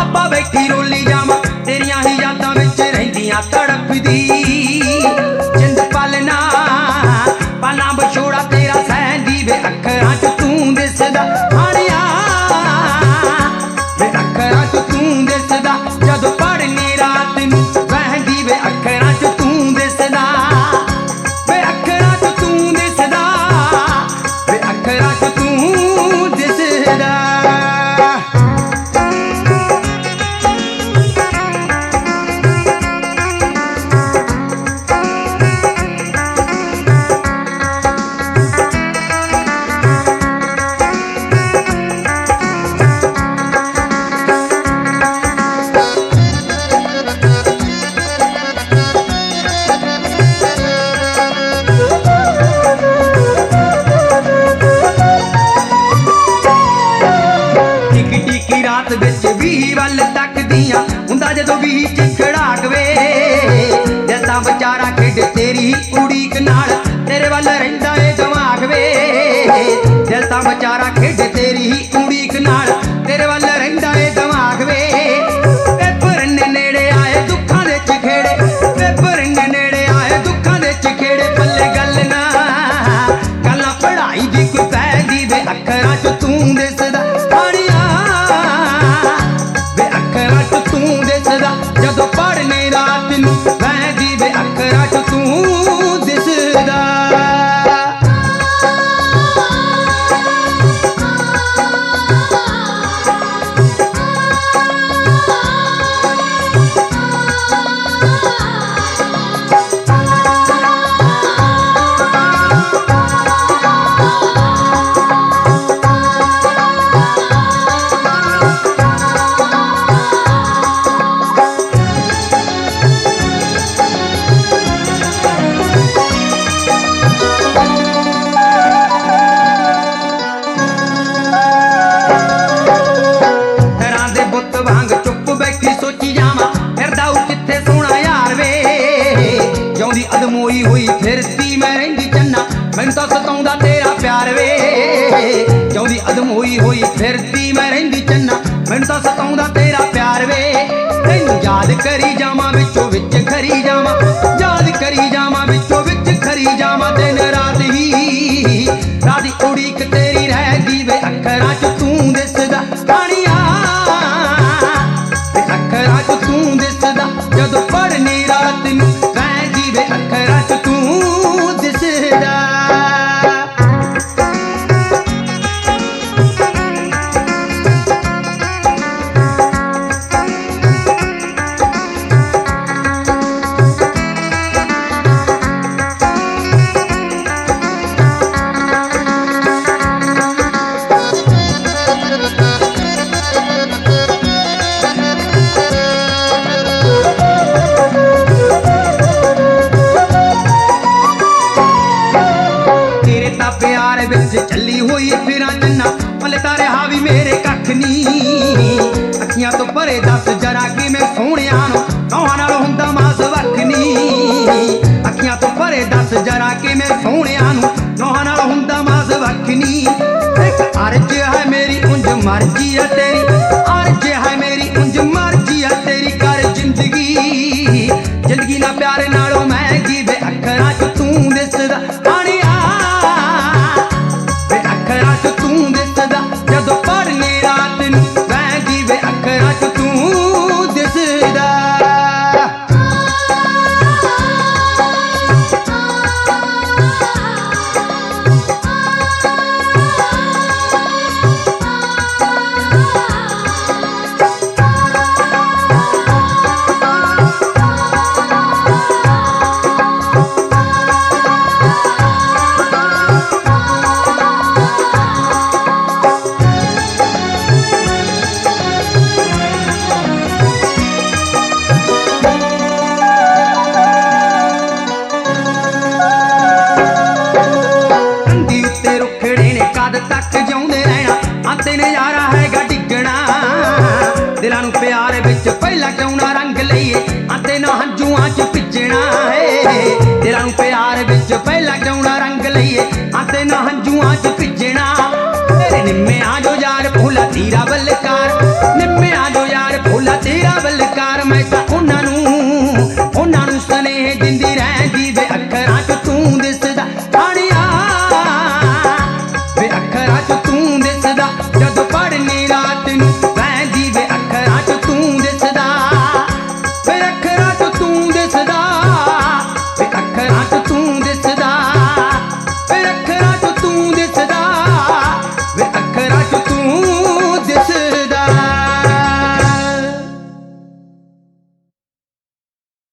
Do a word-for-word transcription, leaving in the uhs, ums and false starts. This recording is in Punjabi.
ਆਪਾਂ ਬੈਠੀ ਰੋਲੀ ਜਾਵਾਂ ਤੇਰੀਆਂ ਹੀ ਯਾਦਾਂ ਵਿੱਚ ਰਹਿੰਦੀਆਂ ਤੜਫਦੀ ਜਿੰਦ ਪਲਨਾ ਪਲਾਂ ਵਿਛੋੜਾ ਤੇਰਾ ਸਹਿੰਦੀ ਵੇ ਅੱਖਰਾਂ 'ਚ ਤੂੰ ਦਿਸਦਾ ਹਾਣਿਆ ਵੇ ਅੱਖਰਾਂ 'ਚ ਤੂੰ ਦਿਸਦਾ ਜਦੋਂ ਪੜ੍ਹਨੀ ਰਾਤ ਨੂੰ ਵਹਿੰਦੀ ਵੇ ਅੱਖਰਾਂ 'ਚ ਤੂੰ ਦਿਸਦਾ ਵੇ ਅੱਖਰਾਂ 'ਚ ਤੂੰ ਦਿਸਦਾ ਵੇ ਅੱਖਰਾਂ 'ਚ ਤੂੰ ਦਿਸਦਾ। ਰਾਤ ਵਿੱਚ ਵੀਹ ਵੱਲ ਤੱਕਦੀਆਂ ਹੁੰਦਾ ਜਦੋਂ ਵੀਹ ਚ ਖੜਾਕ ਵੇ ਦਿਲ ਤਾਂ ਵਿਚਾਰਾ ਖੇਡ ਤੇਰੀ ਉਡੀਕ ਨਾਲ ਤੇਰੇ ਵੱਲ ਰਹਿੰਦਾ ਏ ਦਿਮਾਗ ਵੇ ਦਿਲ ਤਾਂ ਵਿਚਾਰਾ ਖੇਡ ਤੇਰੀ ਉਡੀਕ ਨਾਲ ਤੇਰੇ ਵੱਲ ਰਹਿੰਦਾ ਏ ਦਿਮਾਗ ਵੇ ਪੇਪਰ ਨੇੜੇ ਆਏ ਦੁੱਖਾਂ ਦੇ ਚਖੇੜੇ ਪੇਪਰ ਨੇੜੇ ਆਏ ਦੁੱਖਾਂ ਦੇ ਚਖੇੜੇ ਪੱਲੇ ਗੱਲ ਨਾ ਗੱਲਾਂ ਪੜ੍ਹਾਈ ਦੀ ਕੋਈ ਪੈਦੀ ਵੇ ਅੱਖਰਾਂ 'ਚ ਤੂੰ ਦਿਸਦਾ ਜਦੋਂ ਪੜ੍ਹਨੇ ਰਾਤ ਨੂੰ ਵਹਿੰਦੀ ਵੇ ਅੱਖਰਾਂ 'ਚ ਤੂੰ ਦਿਸਦਾ। ਅਦਮੋਈ ਹੋਈ ਫਿਰਦੀ ਮੈਂ ਰਹਿੰਦੀ ਚੰਨਾ ਮੈਨੂੰ ਤਾਂ ਸਤਾਉਂਦਾ ਤੇਰਾ ਪਿਆਰ ਵੇ ਜਿਉਂਦੀ ਅਦਮੋਈ ਹੋਈ ਫਿਰਦੀ ਮੈਂ ਰਹਿੰਦੀ ਚੰਨਾ ਮੈਨੂੰ ਤਾਂ ਸਤਾਉਂਦਾ ਤੇਰਾ ਪਿਆਰ ਵੇ ਤੈਨੂੰ ਯਾਦ ਕਰੀ ਜਾਵਾਂ ਵਿੱਚੋਂ ਵਿੱਚ ਖਰੀ ਜਾਵਾਂ ਯਾਦ ਕਰੀ ਜਾਵਾਂ ਵਿੱਚੋਂ ਵਿੱਚ ਖਰੀ ਜਾਵਾਂ ਦਿਨ ਰਾਤ ਹੀ ਰਾਦੀ ਉਡੀਕ ਤੇਰੀ ਰਹਿੰਦੀ ਵੇ ਅੱਖਰਾਂ 'ਚ ਤੂੰ ਦਿਸਦਾ ਹਾਣੀਆ ਵੇ ਅੱਖਰਾਂ 'ਚ ਤੂੰ ਦਿਸਦਾ ਜਦੋਂ ਪੜ੍ਹਨੀ ਰਾਤ ਨੂੰ ਵੇ ਅੱਖਰਾਂ 'ਚ ਤੂੰ ਦਿਸਦਾ। ਪਿਆਰ ਵਿੱਚ ਚੱਲੀ ਹੋਈ ਫਿਰਾਂ ਜੰਨਾ ਪਲੇ ਤਾਰੇ ਹਾਵੀ ਮੇਰੇ ਕੱਖ ਨੀ ਅੱਖੀਆਂ ਤੋਂ ਪਰੇ ਦੱਸ ਜਰਾ ਕਿਵੇਂ ਸੋਹਣਿਆਂ ਨੂੰ ਨੌਹਾਂ ਨਾਲ ਹੁੰਦਾ ਮਾਸ ਵੱਖ ਨੀ ਅੱਖੀਆਂ ਤੋਂ ਪਰੇ ਦੱਸ ਜਰਾ ਕਿਵੇਂ ਸੋਹਣਿਆਂ ਨੂੰ ਨੌਹਾਂ ਨਾਲ ਹੁੰਦਾ ਮਾਸ ਵੱਖ ਨੀ ਇੱਕ ਅਰਜ਼ ਹੈ ਮੇਰੀ ਉਂਝ ਮਰਜ਼ੀ ਆ ਤੇਰੀ ਅਰਜ਼ ਹੈ ਮੇਰੀ ਉਂਝ ਮਰਜ਼ੀ ਆ ਤੇਰੀ ਕਰ ਜ਼ਿੰਦਗੀ ਜ਼ਿੰਦਗੀ ਨਾ ਪਿਆਰ ਨਾਲੋਂ ਮਹਿੰਗੀ ਵੇ ਅੱਖਰਾਂ 'ਚ ਤੂੰ ਦਿਸਦਾ ਹਾਣੀਆ ਅੱਖਰਾਂ 'ਚ ਤੂੰ ਦਿਸਦਾ ਜਦੋਂ ਪੜ੍ਹਨੀ ਰਾਤ ਨੂੰ ਵਹਿੰਦੀ ਵੇ ਅੱਖਰਾਂ 'ਚ ਤੂੰ ਦਿਸਦਾ। ਤੱਕ ਜਿਉਂਦੇ ਰਹਿਣਾ ਆਤੇ ਨਜ਼ਾਰਾ ਹੈਗਾ ਡਿੱਗਣਾ ਦਿਲਾਂ ਨੂੰ ਪਿਆਰ ਵਿੱਚ ਪਹਿਲਾਂ ਕਿਉਂ ਨਾ ਰੰਗ ਲਈਏ ਆਤੇ ਨਾ ਹੰਝੂਆਂ 'ਚ ਭਿੱਜਣਾ ਹੈ ਦਿਲਾਂ ਨੂੰ ਪਿਆਰ ਵਿੱਚ ਪਹਿਲਾਂ ਕਿਉਂ ਨਾ ਰੰਗ ਲਈਏ ਆਤੇ ਨਾ ਹੰਝੂਆਂ 'ਚ ਭਿੱਜਣਾ ਤੇਰੇ ਨਿੰਮੇ ਆ ਜੋ ਯਾਰ ਭੁਲਾ ਤੀਰਾ ਬਲਕਾਰ ਨਿੰਮੇ ਆ ਜੋ ਯਾਰ ਭੁਲਾ ਹੀਰਾ ਬਲਕਾਰ ਮੈਂ ਤਾਂ ਉਹਨਾਂ ਨੂੰ ਉਹਨਾਂ ਨੂੰ ਸੁਨੇਹੇ ਦਿੰਦੀ ਰਹਿੰਦੀ ਵੇ ਅੱਖਰਾਂ 'ਚ ਤੂੰ ਦਿਸਦਾ ਆਣਿਆ ਵੇ ਅੱਖਰਾਂ 'ਚ ਤੂੰ ਦਿਸਦਾ ਜਦੋਂ ਪੜ੍ਹਨੀ ਰਾਤ ਨੂੰ ਵਹਿੰਦੀ ਵੇ ਅੱਖਰਾਂ 'ਚ ਤੂੰ ਦਿਸਦਾ ਵੇ ਅੱਖਰਾਂ 'ਚ ਤੂੰ ਦਿਸਦਾ ਵੇ ਅੱਖਰਾਂ 'ਚ ਤੂੰ ਦਿਸਦਾ ਵੇ ਅੱਖਰਾਂ 'ਚ ਤੂੰ ਦਿਸਦਾ